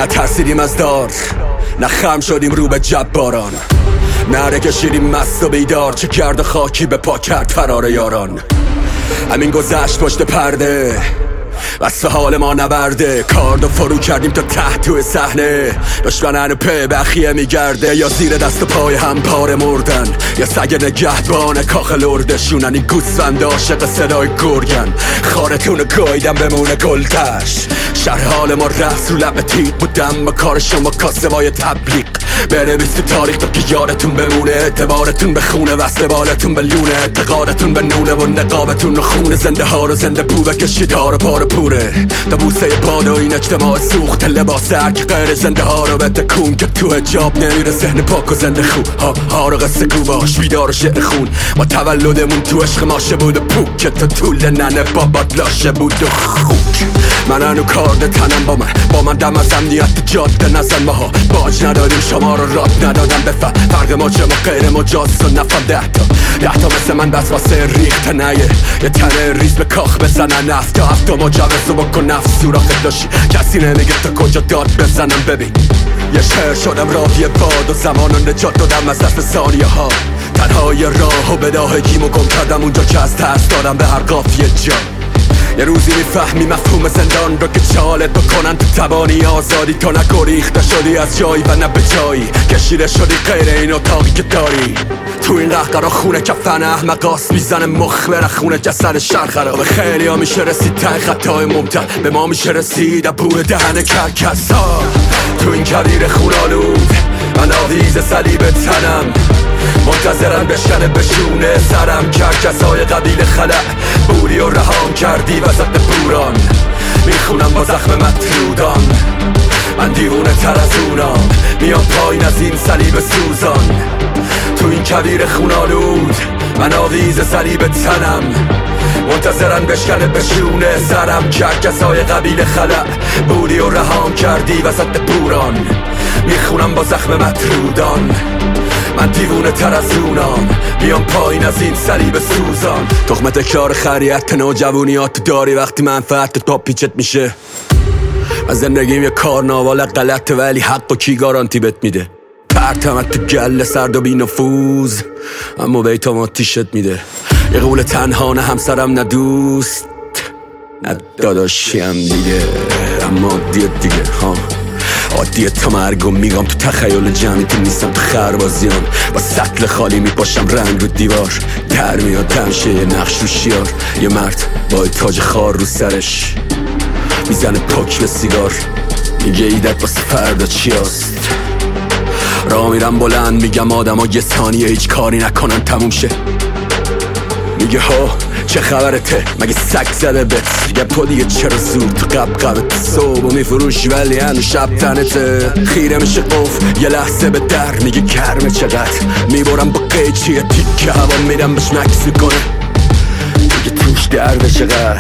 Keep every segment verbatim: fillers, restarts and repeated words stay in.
نترسیدیم از دار، نه خم شدیم رو به جباران، نره کشیدیم مست و بیدار، چه گرد خاکی به پا کرد فرار یاران. همین گذشت پشت پرده، بس حال ما نبرده، کارد و فرو کردیم تا ته توی صحنه. دشمنن پی بخیه میگرده، یا زیر دست و پای هم پاره مردن، یا سگ نگهبان کاخ لردشونن. این گوسفند عاشق صدای گرگن، خارتون گایدن بمونه گلتش. شرح حال ما رفت رو لب تیغ بودم با کار شما کاسبای تبلیغ. بنویس تو تاریخ تا که یادتون بمونه، اعتبارتون به خونه وصل بالتون به لونه، اعتقادتون به نونه و نقابتون رو خونه. زنده ها رو زنده بو بکشید ها رو پاره پوره، تا بوسه باد و این اجتماع سوخت لباس هر که غیر زنده ها رو بده کون، که تو حجاب نمیره ذهن پاک و زنده خون. ها ها رو قصه گو باش بیدار و شعر خون، ما تولدمون تو عشق ماشه بود و پوک، که تا طول ننه بابات لاشه بود و خوک. من انو کارد تنم با من با من دم از امنیت جاده نزن. ماها باج ندادیم شما رو راد ندادم بفهم، فرق ما چه ما غیر مجاز و نفهم. ده تا ده تا مثل من بس واسه ریخت نیه، یه تنه ریز به کاخ بزنن. هفت تا هفت تا مجوز و بکن نفس سوراخت داشتی، کسی نمیگه تا کجا داد بزنم. ببین یه شهر شدم راهی باد و زمان رو نجات دادم از دست ثانیه ها. تنهای راه و بداهگیمو گم کردم اونجا که از ترس دادم به هر قافیه جا. یه روزی میفهمی مفهوم زندان رو که چالت بکنن تو توانی آزادی، تو نگریخته شدی از جایی و نه به جایی، کشیده شدی غیر این اتاقی که داری. تو این قهقرا خونه کفن احمقاس میزنه مخ بره خونه جسد شهر خرابه. خیلی ها میشه رسید ته خطای ممتد، به ما میشه رسید بور دهن کرکس ها. تو این کویر خونالود من آویز صلیب تنم، منتظرن بشکنه بشونه سرم. کرکس های قبیل خلع بوری و رهان کردی وسط بوران، میخونم با زخم مطرودان. من دیوونه تر از اونام، میام پایین از این صلیب سوزان. تو این کویر خونالود من آویز صلیب تنم، منتظرن بشکنه بشونه سرم. کرکس های قبیل خلع بوری و رهان کردی وسط بوران، میخونم با زخم مطرودان. من دیوونه تر از اونام، بیام پایین از این صلیب سوزان. تخم تکرار خریت نوجوانیات داری وقتی منفعت تا پیچت میشه. از زندگیم یه کارناوال غلطه ولی حق و کی گارانتی بهت میده. پرتمت تو گله سرد و بی نفوذ، اما بیتام آتیشت میده. یه قول تنها نه همسرم نه دوست نه داداشیم دیگه، اما دیت دیگه ها عادیه تا مرگم میگم. تو تخیل جمعیتی نیستم تو خربازیان، با سطل خالی میپاشم رنگ رو دیوار. در میاد تمشه یه نقش رو شیار، یه مرد با تاج خار رو سرش میزنه پاک به سیگار، میگه ایدت واسه فردا چی هست. راه میرم بلند میگم آدم ها یه ثانیه هیچ کاری نکنن تموم شه. میگه ها چه خبرته مگه سگ زده بت، میگه تو دیگه چرا زود تو قب قبت صبح و میفروشی ولی هنو شب تنته. خیره میشه قف یه لحظه به در، میگه گرمه چقدر، میبرم با قیچی یه تیکه هوا میرم بهش مکس میکنه، میگه توش درده چقدر.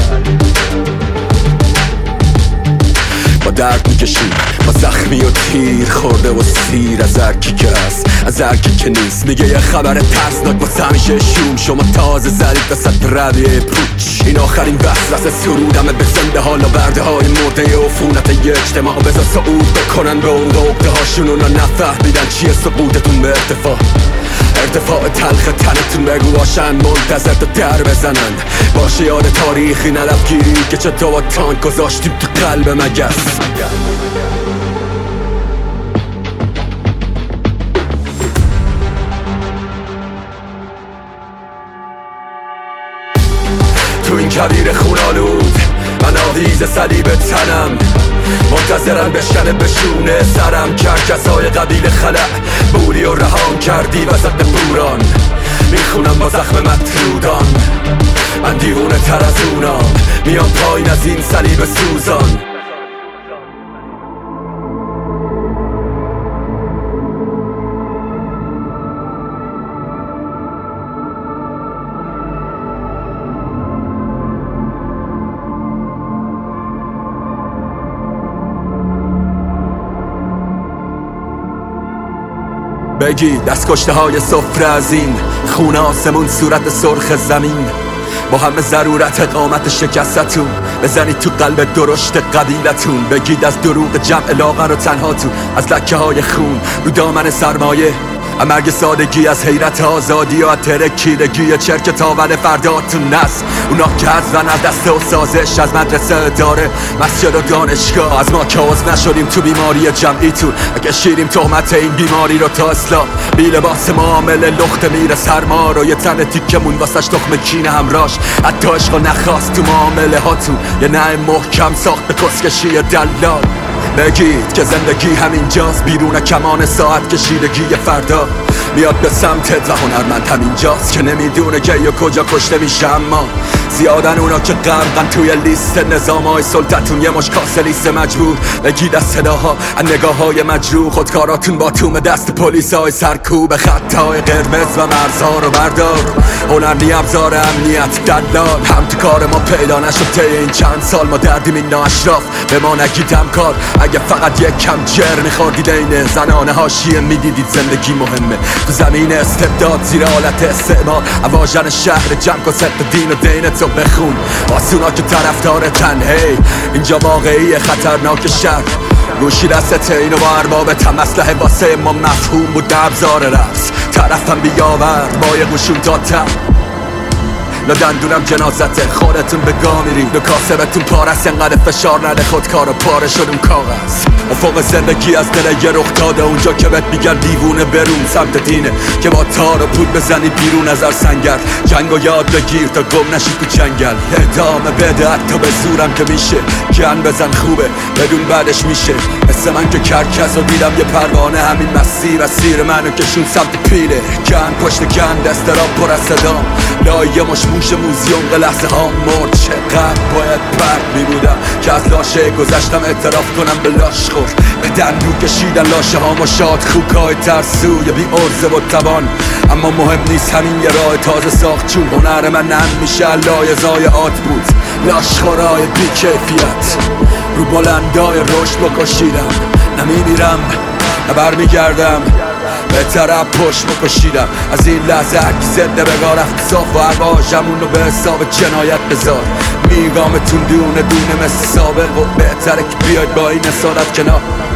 با درد میکشیم با زخمی و تیر خورده و سیر از هرکی که هست از هرکی که نیست. میگه یه خبر ترسناک واسه همیشه شوم، شما تازه زدید وسط رویه پوچ. این آخرین وسوسه سرودمه به زنده حالا برده های مرده عفونت یه اجتماع. بذار صعود بکنن به اون عقده هاشون، اونا نفهمیدن چیه سقوطتون به ارتفاع. ارتفاع تلخ تنتون بگو باشن منتظر تا در بزنن. باشه یاد تاریخی نلفگیری که چطور با تانک گذاشتیم تو قلب مگس. تو این کویر خونالود من آویز صلیب تنم، منتظرن بشکنه بشونه سرم. کرکس های قبیل خلع بوری و رهان کردی وسط بوران، میخونم با زخم مطرودان. من دیوونه تر از اونام، میام پایین از این صلیب سوزان. بگی دست کشته های سفره از این خونه آسمون صورت سرخ زمین. با همه ضرورت اقامت شکستتون بزنید تو قلب درشت قبیلتون، بگید از دروغ جمع لاغر و تنهاتون، از لکه های خون رو دامن سرمایه، مرگ سادگی از حیرت آزادی و ترکیدگی چرک تاول فرداتون نست. اونا که از و از دست و سازش از مدرسه داره مسجد و دانشگاه، از ما که عضو نشدیم تو بیماری جمعیتون اگه شیریم تهمت این بیماری رو تا اصلاح. بی لباس معامله لخت میره سرما رو، یه تن تیکمون واسش تخم کینه همراش، حتی عشق و نخواست تو معامله هاتون، یه نه محکم ساخت به کسکشی دلال. بگید که زندگی همینجاست، بیرون کمان ساعت کشیدگی فردا میاد به سمتت و هنرمند همینجاست که نمیدونه که یا کجا کشته میشه. اما زیادن اونا که غرقن توی لیست نظامای سلطتون، یه مش کاسه لیست مجبور. بگید از صداها از نگاه های مجروح، خودکاراتون با توم دست پلیس های سرکوب، خطای قرمز و مرزها رو بردار. هنر نی ابزار امنیت دلال، هم تو کار ما پیدا نشد طی این چند سال، ما دردیم این ناشراف به ما نگید همکار. اگه فقط یک کم جر میخوردید این زنانه حاشیه میدیدید زندگی مهمه تو زمین استبداد زیر حالت استعمار. اواژن شهر جمع کن صدق دین و دینتو بخون، آسونا که طرفدار تنهی اینجا واقعی خطرناک شهر. گوشی دستت اینو با اربابت هم اسلحه واسه ما مفهوم بود ابزار رقص. طرفم بیاورد با یه قشون دادتم لا دندونم جنازته، خودتون به گا میرید و کاسبتون پارست، انقدر فشار نده خودکار و پاره شد اون کاغذ. افق زندگی از دل یه رخ داده، اونجا که بهت میگن دیوونه برون سمت دینه، که با تار و پود بزنید بیرون از سنگر. جنگ و یاد بگیر تا گم نشید تو جنگل، ادامه بده حتی به زورم که میشه، گن بزن خوبه بدون بعدش میشه. مثل من که کرکس و دیدم یه پروانه، همین مسیر از سیر منو کشون سمت پیله، گن پشت گن دست را پر از صدام، لایه مش موش موزیوم به لحظه ها مرد. چقدر باید برد میبودم که از لاشه گذشتم اعتراف کنم به لاش خور، به دندو کشیدن لاشه ها ما شاد خوکای ترسوی بی عرضه و توان. اما مهم نیست همین یه راه تازه ساخت، چون هنر من نم میشه لایزای آت بود. لاش خورای بی کیفیت رو بلندای رشد بکشیدم، نمیمیرم نه برمیگردم به طرف پشت بکشیدم. از این لحظه هرکی زنده بگاه رفت صاف و ارواژمون رو به حساب جنایت بذار. میگامتون دونه دونه مثل سابق و بهتره که بیاید با این اصالت کنار.